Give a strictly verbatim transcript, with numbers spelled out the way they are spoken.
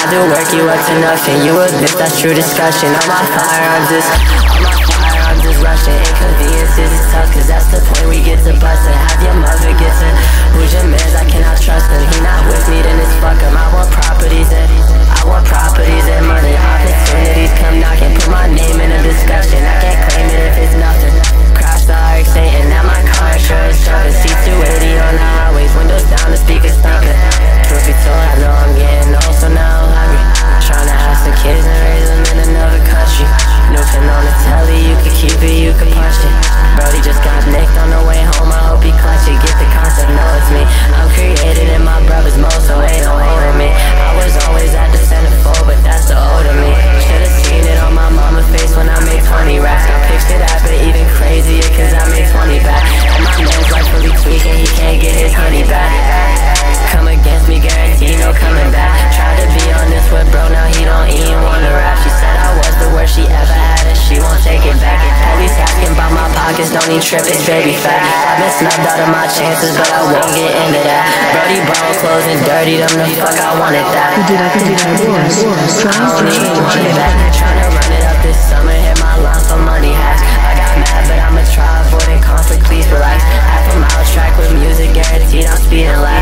do work, you up to nothing. You a bitch, that's true discussion. On my firearms is, on my firearms is rushing. Inconveniences is tough, cause that's the point we get to bustin'. Have your mother get to, who's your mans, I cannot trust him. He not with me, then it's fuck him. I want properties and, I want properties and money. Opportunities come knocking, put my name in a discussion. I can't claim it if it's nothing. Crash the R X eight and now my car insurance jumping. C two eighty on the highways, windows down, the speakers thumping. Truth be told, I know I'm getting old, so now I'm hungry. Tryna have some kids and raise them in another country. Nothing on the telly, you can keep it, you can punch it. Brody just got nicked on the way home, I hope he clutch it. Get the concept, know it's me. I'm created in my brother's mold, so ain't no hate on me. I was always at the centerfold, but that's the older me. Should've seen it on my mama's face when I made twenty racks. Got pictured that, but even crazier, cause I made twenty back. And my man's rightfully tweaking, he can't get his honey back. Come against me, guarantee no coming back. Tried to be on this with bro, now he don't even wanna rap. She said I was the worst she ever had and she won't take it back. Police asking about my pockets, don't need trip, it's baby fat. I've been snubbed out of my chances, but I won't get into that. Brody brown clothes and dirty, them the fuck I wanted that. I don't even want it back. Tryna run it up this summer, hit my line for money hacks. I got mad, but I'ma try avoiding conflict, please relax. Half a mile track with music, guaranteed I'm speeding last.